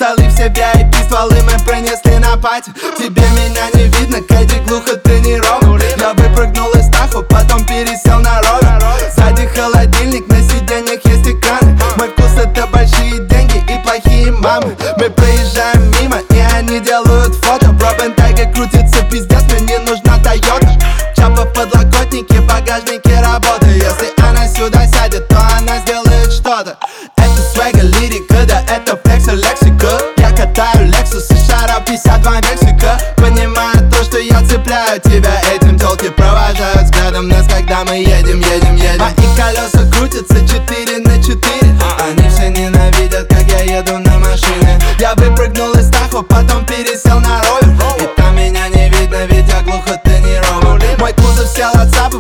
столы все VIP, стволы мы принесли на пати. Тебе меня не видно, Кэдди глухо тренирован. Я выпрыгнул из Тахо, потом пересел на ровер. Сзади холодильник, на сиденьях есть экраны. Мой вкус — это большие деньги и плохие мамы. Мы проезжаем мимо, и они делают фото. В Робентайге крутится пиздец, мне не нужна Тойота. Чапа в подлокотнике, в багажнике работа. Если она сюда сядет, то она сделает что-то. Это свега, лирика, да это флекс и лексика. Я катаю Lexus и шара 52 Мексика. Понимаю то, что я цепляю тебя этим. Тёлки провожают взглядом нас, когда мы едем. Мои колеса крутятся 4 на 4. Они все ненавидят, как я еду на машине. Я выпрыгнул из Тахо, потом пересел на ровер. И там меня не видно, ведь я глухо тренирован. Мой кузов сел от САПов,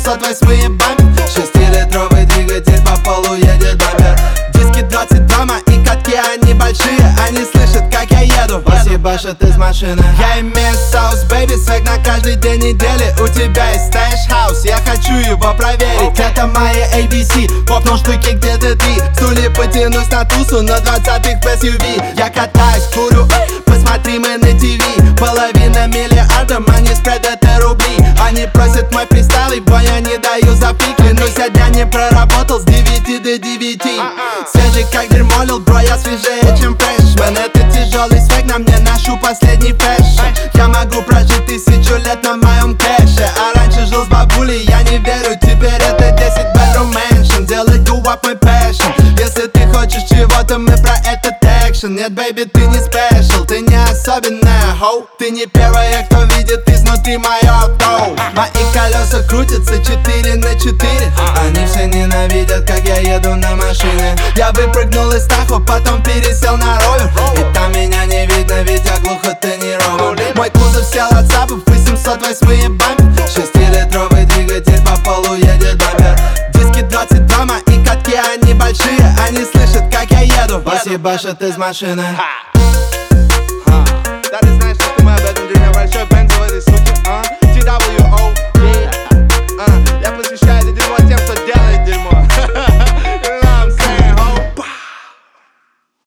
808 бампер. 6-литровый двигатель по полу едет бампер. Диски 22, мои катки, они большие. Они слышат, как я еду. Спасибо, что ты с машины. Я имею соус, бэйби, свек на каждый день недели. У тебя есть стэш-хаус, я хочу его проверить. Это мои ABC, попнул штуки где-то 3. Стулья потянусь на тусу, на 20-х в SUV. Я катаюсь, курю, посмотри, мы на ТВ. Половина миллиарда, они спред, это рубли. Они просят мой фристайл, его я не даю за фиг. Клянусь, я дня не проработал с 9 до 9. Свежий как дерьмо, лил, бро, я свежее, чем фрешмен. Это тяжелый свек, на мне ношу последний фэшн. Я могу прожить 1000 лет на моем кэше. А раньше жил с бабулей, я не верю, теперь это 10 bedroom mansion. Делать гуап мой passion. Если ты хочешь чего-то, мы про этот экшен. Нет, бэйби, ты не спешл, ты не особенная, хоу. Ты не первая, кто видит изнутри мое авто. Мои колеса крутятся 4 на 4. Они все ненавидят, как я еду на машине. Я выпрыгнул из Тахо, потом пересел на ровер. И там меня не видно, ведь я глухо тренирован. Мой кузов сел от САПов, 808 бампер. 6-литровый двигатель по полу едет бампер. Диски 22, мои катки, они большие. Они слышат, как я еду. Спасибо, что ты с машины.